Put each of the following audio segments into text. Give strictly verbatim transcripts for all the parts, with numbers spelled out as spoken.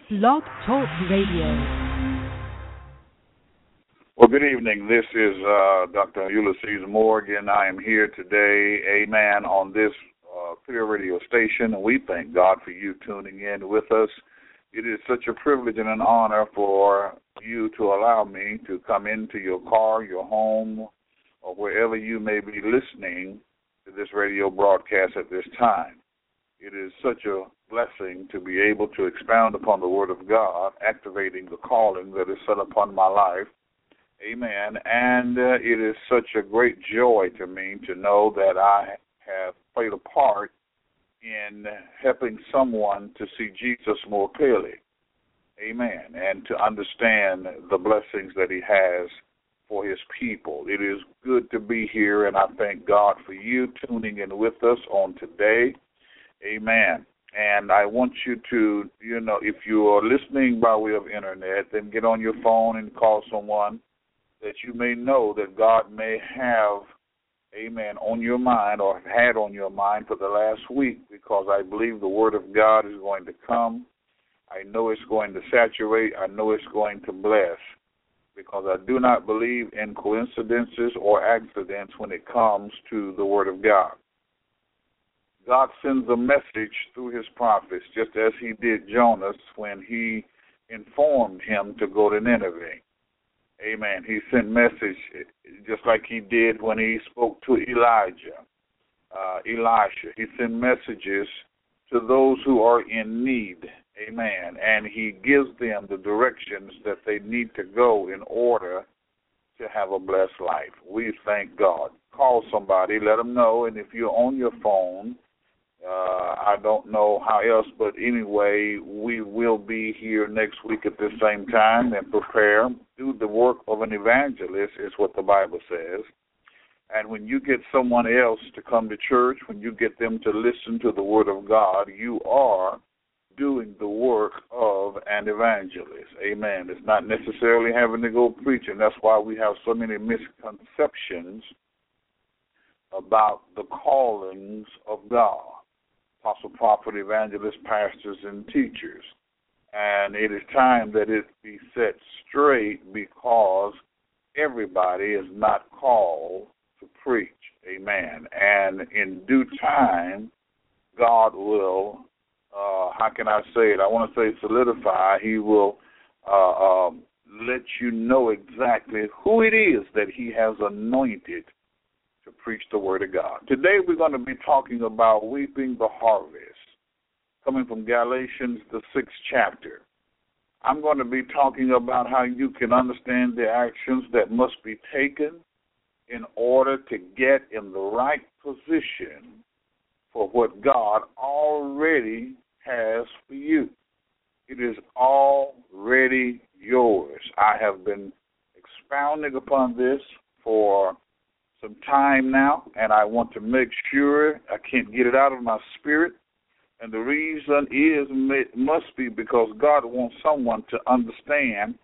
Blog Talk Radio. Well, good evening. This is uh, Doctor Ulysses Morgan. I am here today, amen, on this uh, Clear Radio station, and we thank God for you tuning in with us. It is such a privilege and an honor for you to allow me to come into your car, your home, or wherever you may be listening to this radio broadcast at this time. It is such a blessing to be able to expound upon the Word of God, activating the calling that is set upon my life. Amen. And uh, it is such a great joy to me to know that I have played a part in helping someone to see Jesus more clearly. Amen. And to understand the blessings that he has for his people. It is good to be here, and I thank God for you tuning in with us on today. Amen. And I want you to, you know, if you are listening by way of internet, then get on your phone and call someone that you may know that God may have, amen, on your mind or had on your mind for the last week, because I believe the Word of God is going to come. I know it's going to saturate. I know it's going to bless, because I do not believe in coincidences or accidents when it comes to the Word of God. God sends a message through his prophets, just as he did Jonas when he informed him to go to Nineveh. Amen. He sent message just like he did when he spoke to Elijah, uh, Elisha. He sent messages to those who are in need. Amen. And he gives them the directions that they need to go in order to have a blessed life. We thank God. Call somebody, let them know, and if you're on your phone, Uh, I don't know how else, but anyway, we will be here next week at the same time and prepare. Do the work of an evangelist is what the Bible says. And when you get someone else to come to church, when you get them to listen to the Word of God, you are doing the work of an evangelist. Amen. It's not necessarily having to go preaching. That's why we have so many misconceptions about the callings of God. Apostle, prophet, evangelist, pastors, and teachers. And it is time that it be set straight, because everybody is not called to preach. Amen. And in due time, God will, uh, how can I say it? I want to say solidify. He will uh, um, let you know exactly who it is that he has anointed to preach the Word of God. Today we're going to be talking about reaping the harvest, coming from Galatians, the sixth chapter. I'm going to be talking about how you can understand the actions that must be taken in order to get in the right position for what God already has for you. It is already yours. I have been expounding upon this for some time now, and I want to make sure I can't get it out of my spirit. And the reason is, it must be because God wants someone to understand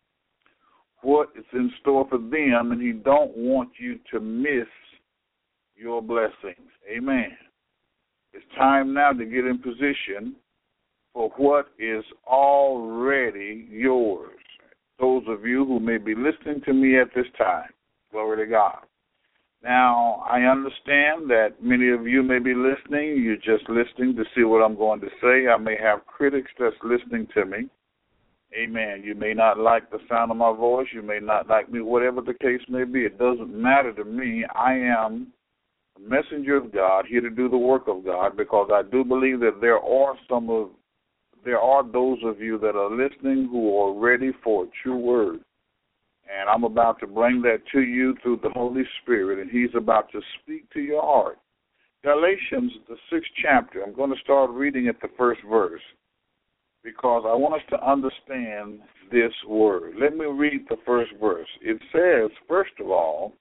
what is in store for them, and he don't want you to miss your blessings. Amen. It's time now to get in position for what is already yours. Those of you who may be listening to me at this time, glory to God. Now, I understand that many of you may be listening. You're just listening to see what I'm going to say. I may have critics that's listening to me. Amen. You may not like the sound of my voice. You may not like me, whatever the case may be. It doesn't matter to me. I am a messenger of God, here to do the work of God, because I do believe that there are some of, there are those of you that are listening who are ready for a true word. And I'm about to bring that to you through the Holy Spirit, and he's about to speak to your heart. Galatians, the sixth chapter, I'm going to start reading at the first verse, because I want us to understand this word. Let me read the first verse. It says, first of all,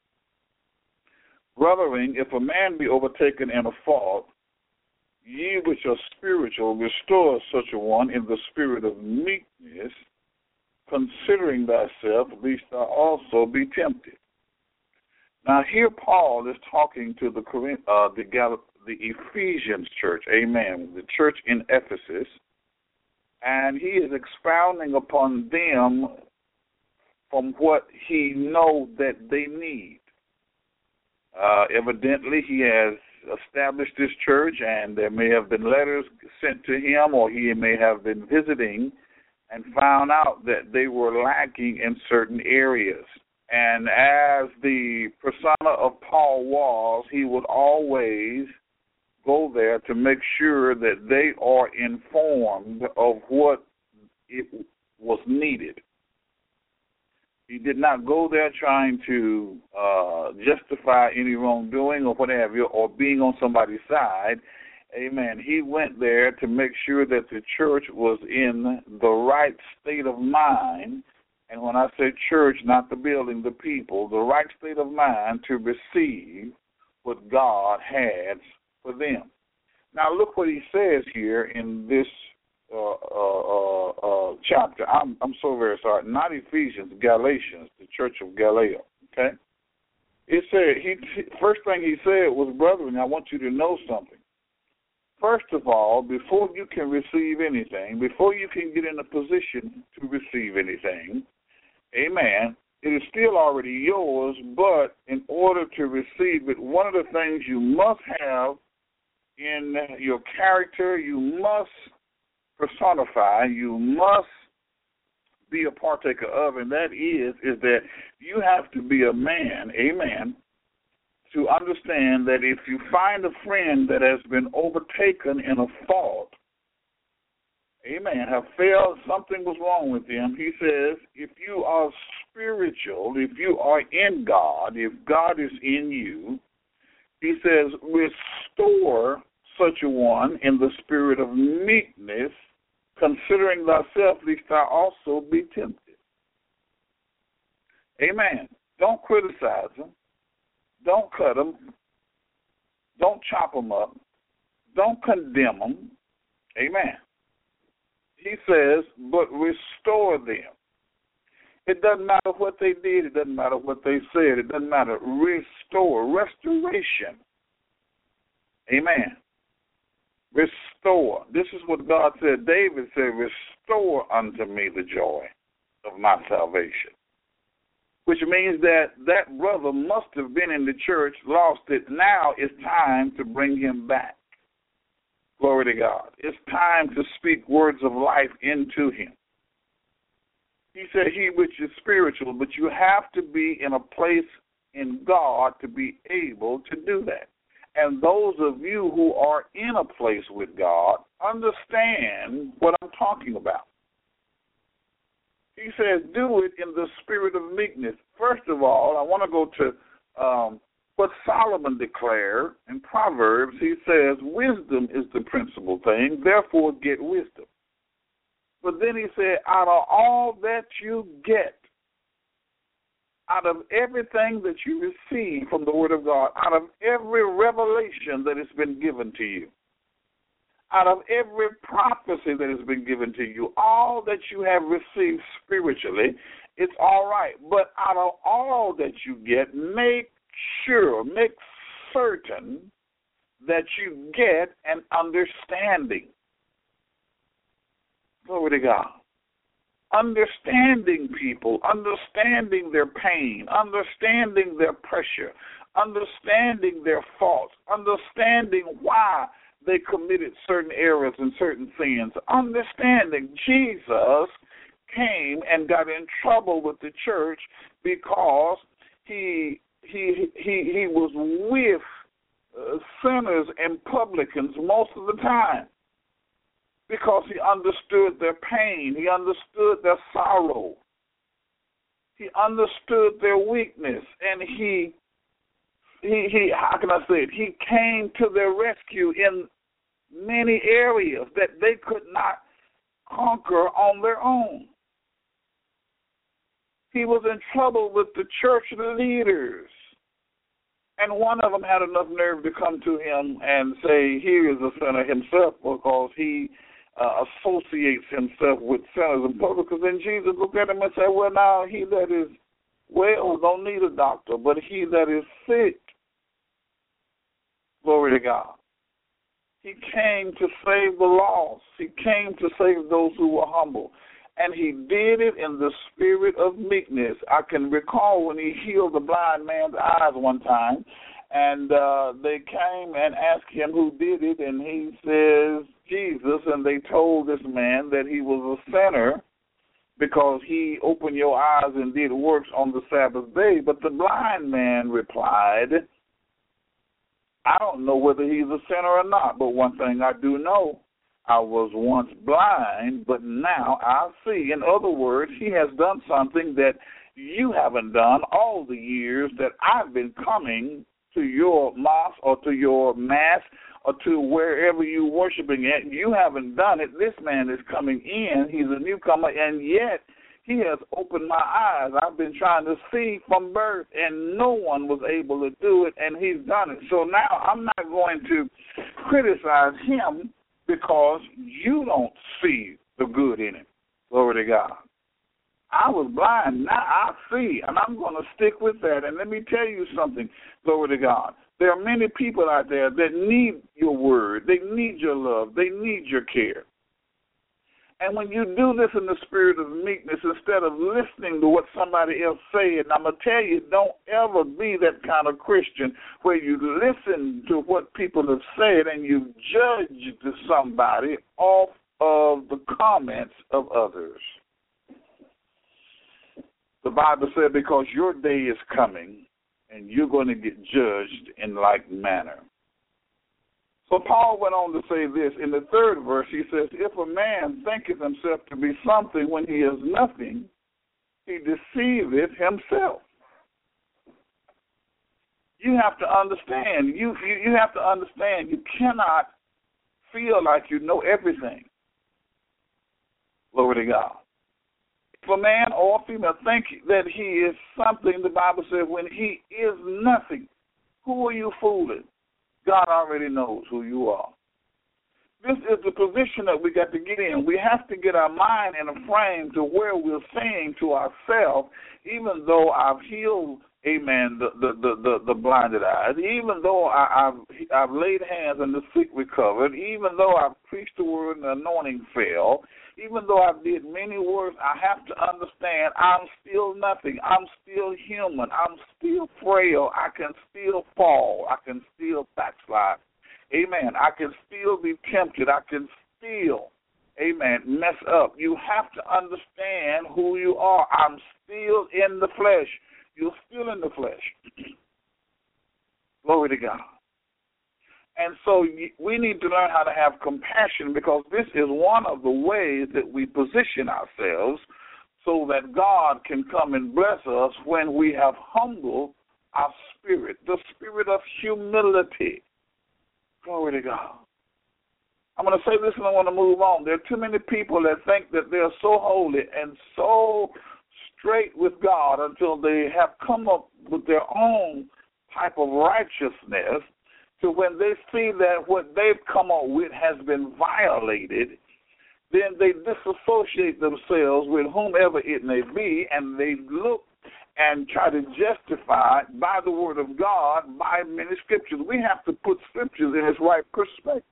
brethren, if a man be overtaken in a fault, ye which are spiritual, restore such a one in the spirit of meekness, considering thyself, lest thou also be tempted. Now here Paul is talking to the uh, the, Gal- the Ephesians church, amen, the church in Ephesus, and he is expounding upon them from what he knows that they need. Uh, evidently, he has established this church, and there may have been letters sent to him, or he may have been visiting and found out that they were lacking in certain areas. And as the persona of Paul was, he would always go there to make sure that they are informed of what it was needed. He did not go there trying to uh, justify any wrongdoing or what have you, or being on somebody's side. Amen. He went there to make sure that the church was in the right state of mind. And when I say church, not the building, the people, the right state of mind to receive what God has for them. Now look what he says here in this uh, uh, uh, uh, chapter. I'm, I'm so very sorry. Not Ephesians, Galatians, the church of Galatia. Okay. It said he first thing he said was, brethren, I want you to know something. First of all, before you can receive anything, before you can get in a position to receive anything, amen, it is still already yours, but in order to receive it, one of the things you must have in your character, you must personify, you must be a partaker of, and that is, is that you have to be a man, amen, to understand that if you find a friend that has been overtaken in a fault, amen, have failed, something was wrong with them, he says, if you are spiritual, if you are in God, if God is in you, he says, restore such a one in the spirit of meekness, considering thyself, lest thou also be tempted. Amen. Don't criticize them. Don't cut them. Don't chop them up. Don't condemn them. Amen. He says, but restore them. It doesn't matter what they did. It doesn't matter what they said. It doesn't matter. Restore. Restoration. Amen. Restore. This is what God said. David said, restore unto me the joy of my salvation. Which means that that brother must have been in the church, lost it. Now it's time to bring him back. Glory to God. It's time to speak words of life into him. He said he which is spiritual, but you have to be in a place in God to be able to do that. And those of you who are in a place with God understand what I'm talking about. He says, do it in the spirit of meekness. First of all, I want to go to um, what Solomon declared in Proverbs. He says, wisdom is the principal thing, therefore get wisdom. But then he said, out of all that you get, out of everything that you receive from the Word of God, out of every revelation that has been given to you, out of every prophecy that has been given to you, all that you have received spiritually, it's all right. But out of all that you get, make sure, make certain that you get an understanding. Glory to God. Understanding people, understanding their pain, understanding their pressure, understanding their faults, understanding why they committed certain errors and certain sins, understanding Jesus came and got in trouble with the church because he he he he was with uh, sinners and publicans most of the time, because he understood their pain, he understood their sorrow, he understood their weakness, and he he he how can I say it? He came to their rescue in many areas that they could not conquer on their own. He was in trouble with the church leaders. And one of them had enough nerve to come to him and say, here is a sinner himself, because he uh, associates himself with sinners and publicans. And Jesus looked at him and said, well, now he that is well don't need a doctor, but he that is sick, glory to God, He came to save the lost. He came to save those who were humble. And he did it in the spirit of meekness. I can recall when he healed the blind man's eyes one time, and uh, they came and asked him who did it, and he says, Jesus, and they told this man that he was a sinner because he opened your eyes and did works on the Sabbath day. But the blind man replied, I don't know whether he's a sinner or not, but one thing I do know, I was once blind, but now I see. In other words, he has done something that you haven't done all the years that I've been coming to your mosque or to your mass or to wherever you're worshiping at. You haven't done it. This man is coming in. He's a newcomer, and yet he has opened my eyes. I've been trying to see from birth, and no one was able to do it, and he's done it. So now I'm not going to criticize him because you don't see the good in him. Glory to God. I was blind, now I see, and I'm going to stick with that. And let me tell you something, glory to God. There are many people out there that need your word. They need your love. They need your care. And when you do this in the spirit of meekness, instead of listening to what somebody else said, and I'm going to tell you, don't ever be that kind of Christian where you listen to what people have said and you judge to somebody off of the comments of others. The Bible said, because your day is coming and you're going to get judged in like manner. So Paul went on to say this in the third verse. He says, if a man thinketh himself to be something when he is nothing, he deceiveth himself. You have to understand, you, you, you have to understand, you cannot feel like you know everything. Glory to God. If a man or a female think that he is something, the Bible says, when he is nothing, who are you fooling? God already knows who you are. This is the position that we got to get in. We have to get our mind in a frame to where we're saying to ourselves, even though I've healed, amen, the the, the, the, the blinded eyes, even though I, I've, I've laid hands and the sick recovered, even though I've preached the word and the anointing fell, even though I did many works, I have to understand I'm still nothing. I'm still human. I'm still frail. I can still fall. I can still backslide. Amen. I can still be tempted. I can still, amen, mess up. You have to understand who you are. I'm still in the flesh. You're still in the flesh. Glory to God. And so we need to learn how to have compassion, because this is one of the ways that we position ourselves so that God can come and bless us when we have humbled our spirit, the spirit of humility. Glory to God. I'm going to say this and I want to move on. There are too many people that think that they're so holy and so straight with God until they have come up with their own type of righteousness. So when they see that what they've come up with has been violated, then they disassociate themselves with whomever it may be, and they look and try to justify by the word of God, by many scriptures. We have to put scriptures in its right perspective.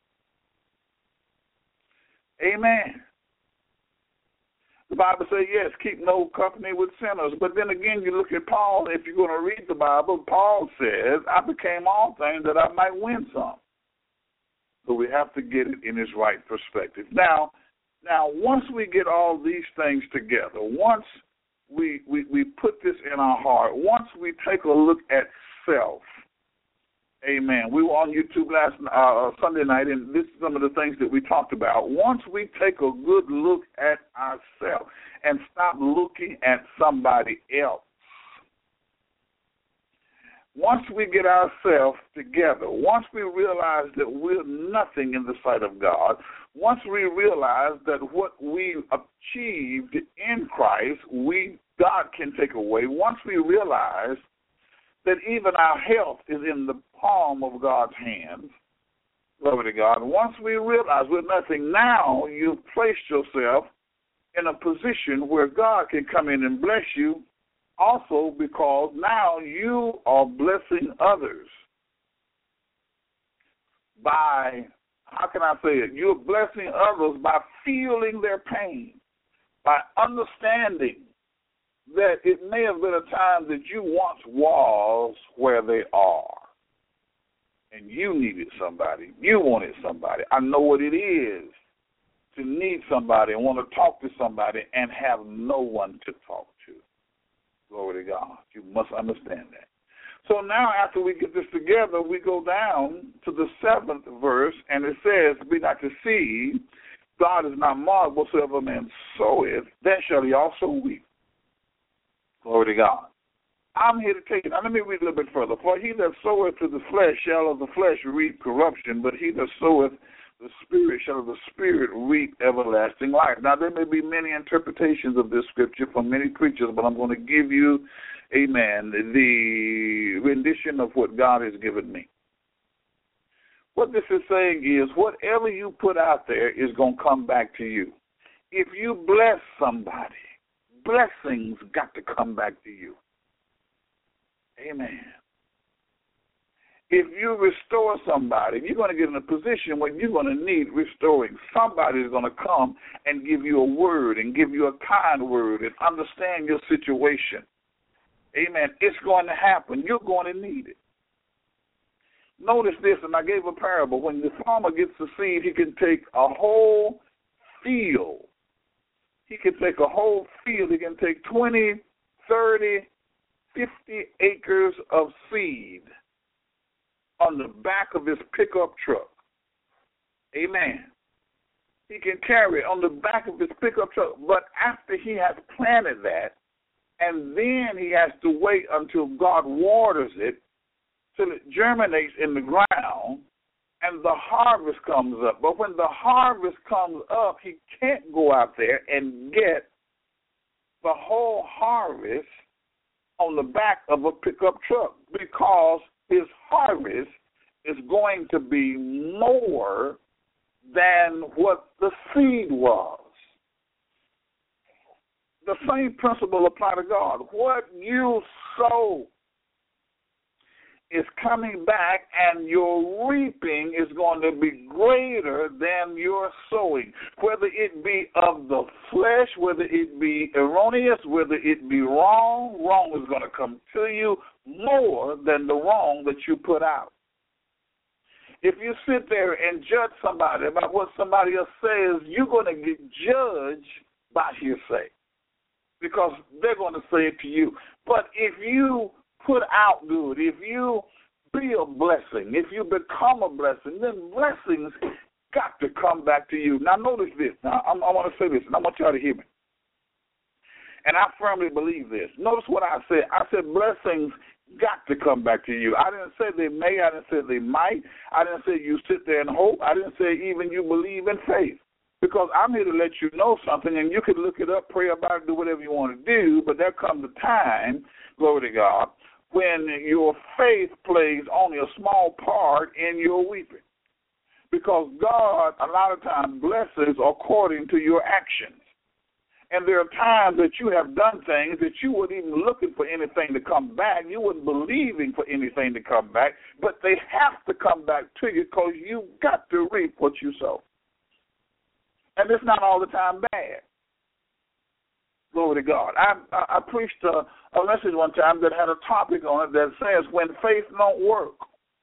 Amen. The Bible says, yes, keep no company with sinners. But then again, you look at Paul, if you're going to read the Bible, Paul says, I became all things that I might win some. So we have to get it in its right perspective. Now, now once we get all these things together, once we, we, we put this in our heart, once we take a look at self, amen. We were on YouTube last uh, Sunday night, and this is some of the things that we talked about. Once we take a good look at ourselves and stop looking at somebody else, once we get ourselves together, once we realize that we're nothing in the sight of God, once we realize that what we achieved in Christ, we God can take away, once we realize that even our health is in the palm of God's hands, glory to God, once we realize we're nothing, now you've placed yourself in a position where God can come in and bless you, also because now you are blessing others by how can I say it? You're blessing others by feeling their pain, by understanding that it may have been a time that you once was where they are. And you needed somebody. You wanted somebody. I know what it is to need somebody and want to talk to somebody and have no one to talk to. Glory to God. You must understand that. So now after we get this together, we go down to the seventh verse, and it says, be not deceived, God is not mocked, whatsoever man soweth, that shall he also reap. Glory to God. I'm here to take it. Now let me read a little bit further. For he that soweth to the flesh shall of the flesh reap corruption, but he that soweth the Spirit shall of the Spirit reap everlasting life. Now there may be many interpretations of this scripture from many preachers, but I'm going to give you, amen, the rendition of what God has given me. What this is saying is whatever you put out there is going to come back to you. If you bless somebody, blessings got to come back to you. Amen. If you restore somebody, you're going to get in a position where you're going to need restoring. Somebody is going to come and give you a word and give you a kind word and understand your situation. Amen. It's going to happen. You're going to need it. Notice this, and I gave a parable. When the farmer gets the seed, he can take a whole field. He can take a whole field. He can take twenty, thirty, fifty acres of seed on the back of his pickup truck. Amen. He can carry it on the back of his pickup truck, but after he has planted that, and then he has to wait until God waters it till it germinates in the ground, and the harvest comes up. But when the harvest comes up, he can't go out there and get the whole harvest on the back of a pickup truck because his harvest is going to be more than what the seed was. The same principle applies to God. What you sow is coming back, and your reaping is going to be greater than your sowing. Whether it be of the flesh, whether it be erroneous, whether it be wrong, wrong is going to come to you more than the wrong that you put out. If you sit there and judge somebody about what somebody else says, you're going to get judged by hearsay because they're going to say it to you. But if you put out good, if you be a blessing, if you become a blessing, then blessings got to come back to you. Now, notice this. Now, I, I want to say this, and I want y'all to hear me. And I firmly believe this. Notice what I said. I said blessings got to come back to you. I didn't say they may. I didn't say they might. I didn't say you sit there and hope. I didn't say even you believe in faith. Because I'm here to let you know something, and you can look it up, pray about it, do whatever you want to do, but there comes a time, glory to God, when your faith plays only a small part in your weeping. Because God, a lot of times, blesses according to your actions. And there are times that you have done things that you weren't even looking for anything to come back. You weren't believing for anything to come back, but they have to come back to you because you got to reap what you sow. And it's not all the time bad. Glory to God. I, I, I preached a, a message one time that had a topic on it that says, when faith don't work.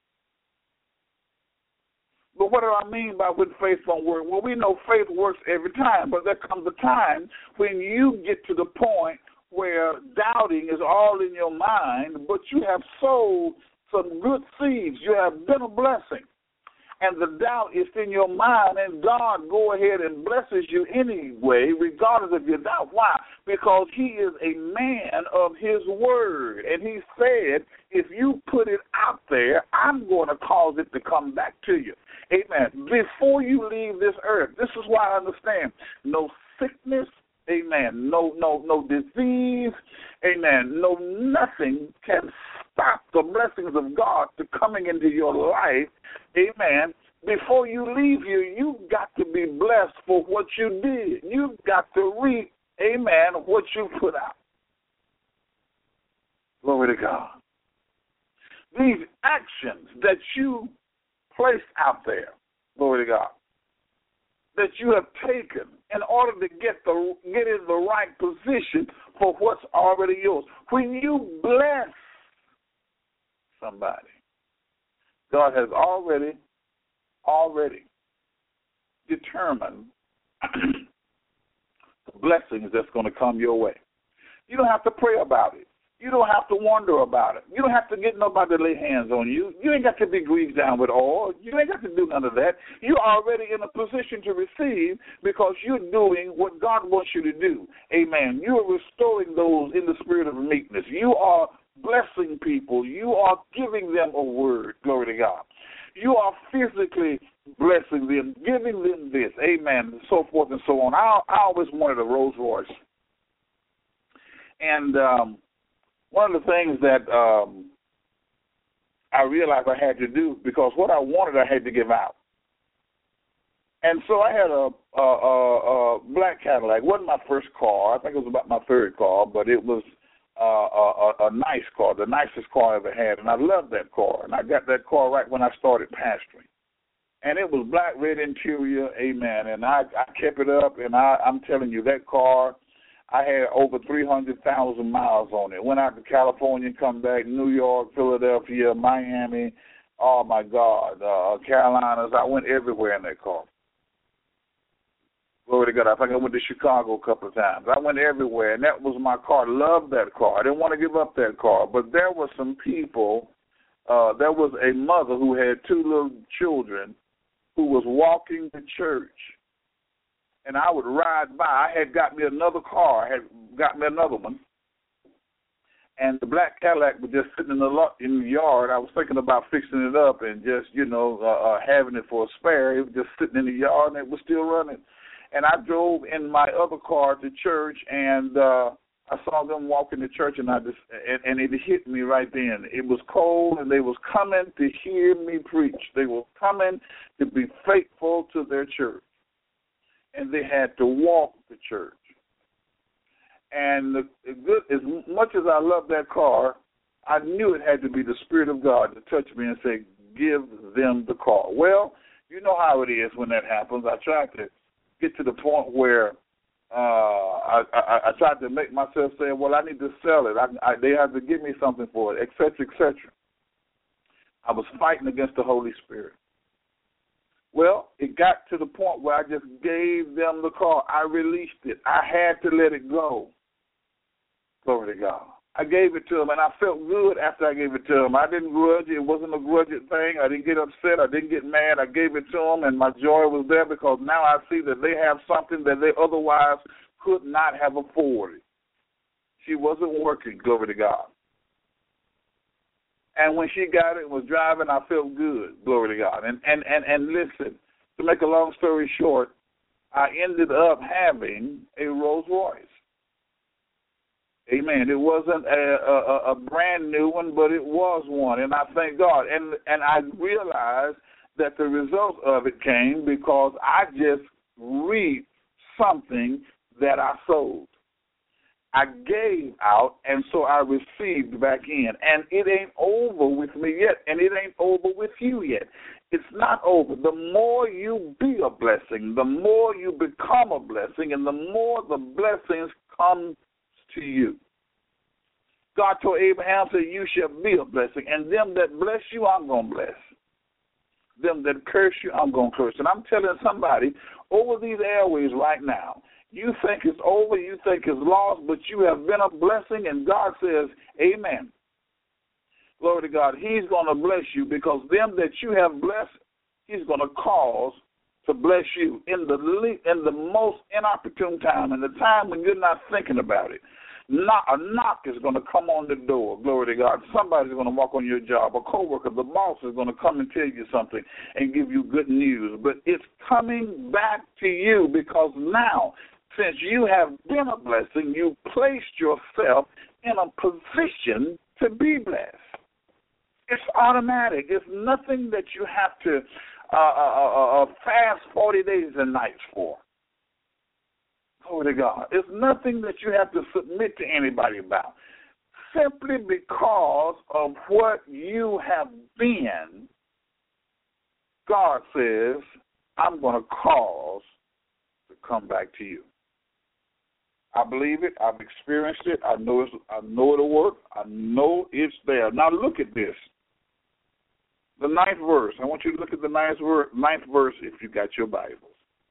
But what do I mean by when faith don't work? Well, we know faith works every time, but there comes a time when you get to the point where doubting is all in your mind, but you have sowed some good seeds. You have been a blessing. And the doubt is in your mind, and God go ahead and blesses you anyway, regardless of your doubt. Why? Because he is a man of his word. And he said, if you put it out there, I'm going to cause it to come back to you. Amen. Before you leave this earth, this is why I understand. No sickness, amen, no no no disease, amen, no nothing can stop the blessings of God to coming into your life, amen. Before you leave here, you've got to be blessed for what you did. You've got to reap, amen, what you put out. Glory to God. These actions that you placed out there, glory to God, that you have taken in order to get the get in the right position for what's already yours. When you bless somebody, God has already, already determined the blessings that's going to come your way. You don't have to pray about it. You don't have to wonder about it. You don't have to get nobody to lay hands on you. You ain't got to be greased down with oil. You ain't got to do none of that. You're already in a position to receive because you're doing what God wants you to do. Amen. You are restoring those in the spirit of meekness. You are blessing people. You are giving them a word. Glory to God. You are physically blessing them, giving them this. Amen. And so forth and so on. I, I always wanted a Rolls Royce. And, um, one of the things that um, I realized I had to do, because what I wanted I had to give out. And so I had a, a, a, a black Cadillac. It wasn't my first car. I think it was about my third car, but it was uh, a, a, a nice car, the nicest car I ever had. And I loved that car. And I got that car right when I started pastoring. And it was black, red interior, amen. And I, I kept it up, and I, I'm telling you, that car, I had over three hundred thousand miles on it. Went out to California, come back, New York, Philadelphia, Miami, oh, my God, uh, Carolinas. I went everywhere in that car. Glory to God. I think I went to Chicago a couple of times. I went everywhere, and that was my car. Loved that car. I didn't want to give up that car. But there were some people, uh, there was a mother who had two little children who was walking to church. And I would ride by. I had got me another car. I had got me another one. And the black Cadillac was just sitting in the lot, in the yard. I was thinking about fixing it up and just, you know, uh, uh, having it for a spare. It was just sitting in the yard, and it was still running. And I drove in my other car to church, and uh, I saw them walking to church, and I just and, and it hit me right then. It was cold, and they was coming to hear me preach. They were coming to be faithful to their church. And they had to walk to church. And the, the good, as much as I loved that car, I knew it had to be the Spirit of God to touch me and say, give them the car. Well, you know how it is when that happens. I tried to get to the point where uh, I, I, I tried to make myself say, well, I need to sell it. I, I, they have to give me something for it, et cetera, et cetera. I was fighting against the Holy Spirit. Well, it got to the point where I just gave them the car. I released it. I had to let it go. Glory to God. I gave it to them, and I felt good after I gave it to them. I didn't grudge it. It wasn't a grudging thing. I didn't get upset. I didn't get mad. I gave it to them, and my joy was there because now I see that they have something that they otherwise could not have afforded. She wasn't working, glory to God. And when she got it and was driving, I felt good, glory to God. And, and, and, and listen, to make a long story short, I ended up having a Rolls Royce. Amen. It wasn't a, a, a brand new one, but it was one, and I thank God. And, and I realized that the result of it came because I just reaped something that I sowed. I gave out, and so I received back in. And it ain't over with me yet, and it ain't over with you yet. It's not over. The more you be a blessing, the more you become a blessing, and the more the blessings come to you. God told Abraham, said, you shall be a blessing, and them that bless you, I'm going to bless. Them that curse you, I'm going to curse. And I'm telling somebody over these airways right now, you think it's over, you think it's lost, but you have been a blessing, and God says, amen. Glory to God. He's going to bless you because them that you have blessed, he's going to cause to bless you in the in the most inopportune time, in the time when you're not thinking about it. Knock, a knock is going to come on the door, glory to God. Somebody's going to walk on your job. A coworker, the boss is going to come and tell you something and give you good news. But it's coming back to you because now, since you have been a blessing, you placed yourself in a position to be blessed. It's automatic. It's nothing that you have to uh, uh, uh, fast forty days and nights for. Glory to God. It's nothing that you have to submit to anybody about. Simply because of what you have been, God says, I'm going to cause to come back to you. I believe it. I've experienced it. I know it's, I know it'll work. I know it's there. Now look at this. The ninth verse. I want you to look at the ninth verse, ninth verse if you got your Bibles.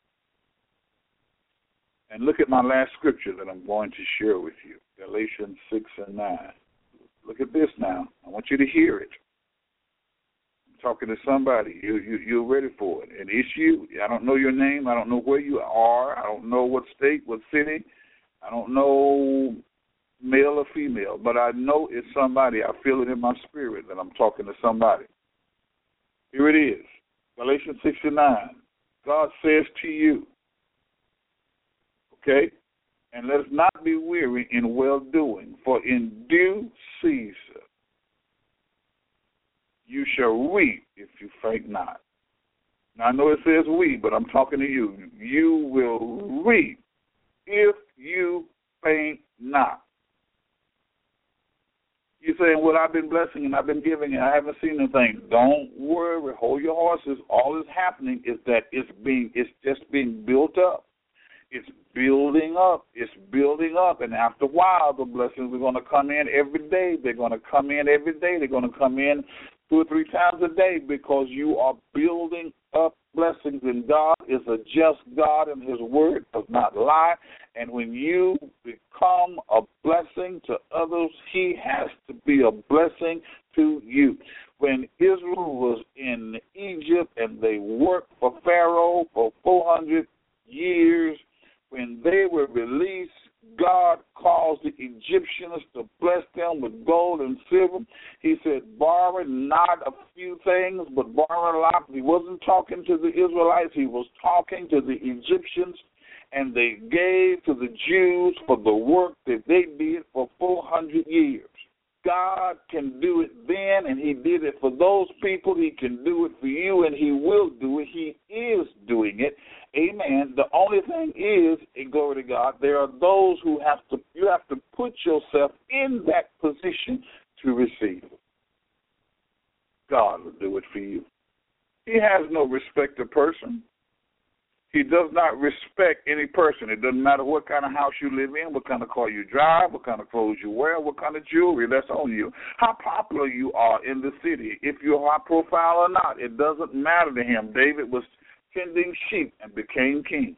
And look at my last scripture that I'm going to share with you. Galatians six and nine. Look at this now. I want you to hear it. I'm talking to somebody. You, you, you're ready for it. And it's you. I don't know your name. I don't know where you are. I don't know what state, what city. I don't know male or female. But I know it's somebody. I feel it in my spirit that I'm talking to somebody. Here it is. Galatians six and nine. God says to you, okay, and let us not be weary in well-doing, for in due season you shall reap if you faint not. Now, I know it says we, but I'm talking to you. You will reap if you faint not. You're saying, well, I've been blessing and I've been giving and I haven't seen anything. Don't worry. Hold your horses. All that's happening is that it's being, it's just being built up. It's building up. It's building up. And after a while, the blessings are going to come in every day. They're going to come in every day. They're going to come in two or three times a day because you are building up blessings. And God is a just God, and his word does not lie. And when you become a blessing to others, he has to be a blessing to you. When Israel was in Egypt and they worked for Pharaoh for four hundred years, when they were released, God caused the Egyptians to bless them with gold and silver. He said, borrow not a few things, but borrow a lot. He wasn't talking to the Israelites. He was talking to the Egyptians, and they gave to the Jews for the work that they did for four hundred years. God can do it then, and he did it for those people. He can do it for you, and he will do it. He is doing it. Amen. The only thing is, and glory to God, there are those who have to, you have to put yourself in that position to receive it. God will do it for you. He has no respect of person. He does not respect any person. It doesn't matter what kind of house you live in, what kind of car you drive, what kind of clothes you wear, what kind of jewelry that's on you, how popular you are in the city, if you're high profile or not. It doesn't matter to him. David was tending sheep and became king.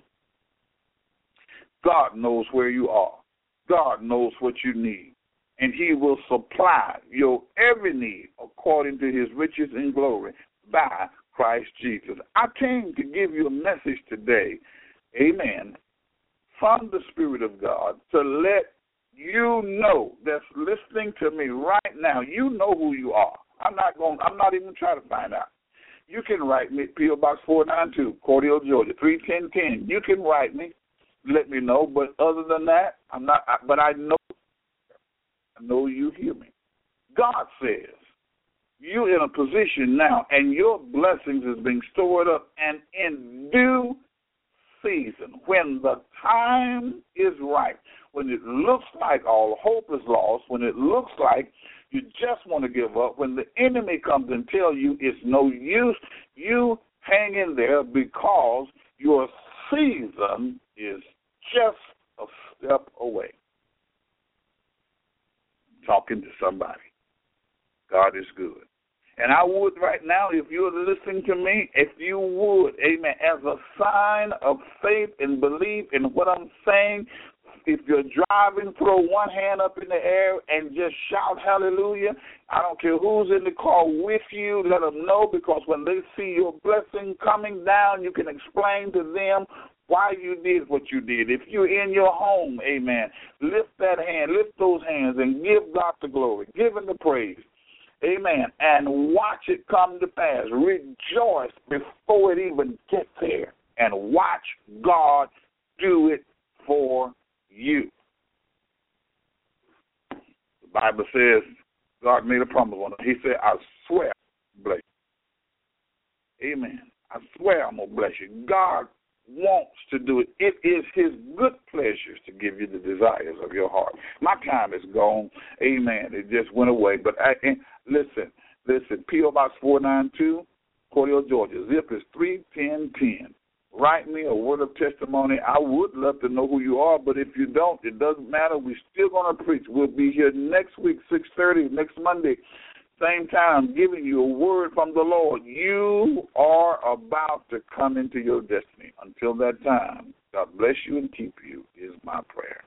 God knows where you are. God knows what you need. And he will supply your every need according to his riches and glory by Christ Jesus. I came to give you a message today, amen, from the Spirit of God to let you know that's listening to me right now. You know who you are. I'm not going. I'm not even trying to find out. You can write me, P O Box four ninety-two, Cordele, Georgia, three ten ten. You can write me, let me know. But other than that, I'm not. But I know, I know you hear me. God says you're in a position now, and your blessings is being stored up, and in due season, when the time is right, when it looks like all hope is lost, when it looks like you just want to give up, when the enemy comes and tells you it's no use, you hang in there because your season is just a step away. Talking to somebody. God is good. And I would right now, if you're listening to me, if you would, amen, as a sign of faith and belief in what I'm saying, if you're driving, throw one hand up in the air and just shout hallelujah. I don't care who's in the car with you. Let them know, because when they see your blessing coming down, you can explain to them why you did what you did. If you're in your home, amen, lift that hand, lift those hands and give God the glory. Give him the praise. Amen. And watch it come to pass. Rejoice before it even gets there. And watch God do it for you. The Bible says God made a promise on it. He said, I swear I'm bless you. Amen. I swear I'm going to bless you. God wants to do it. It is his good pleasures to give you the desires of your heart. My time is gone. Amen. It just went away. But I, listen, listen, P O Box four ninety-two, Cordele, Georgia. Zip is three ten ten. write me a word of testimony. I would love to know who you are, but if you don't, it doesn't matter. We're still going to preach. We'll be here next week, six thirty, next Monday, same time, giving you a word from the Lord. You are about to come into your destiny. Until that time, God bless you and keep you is my prayer.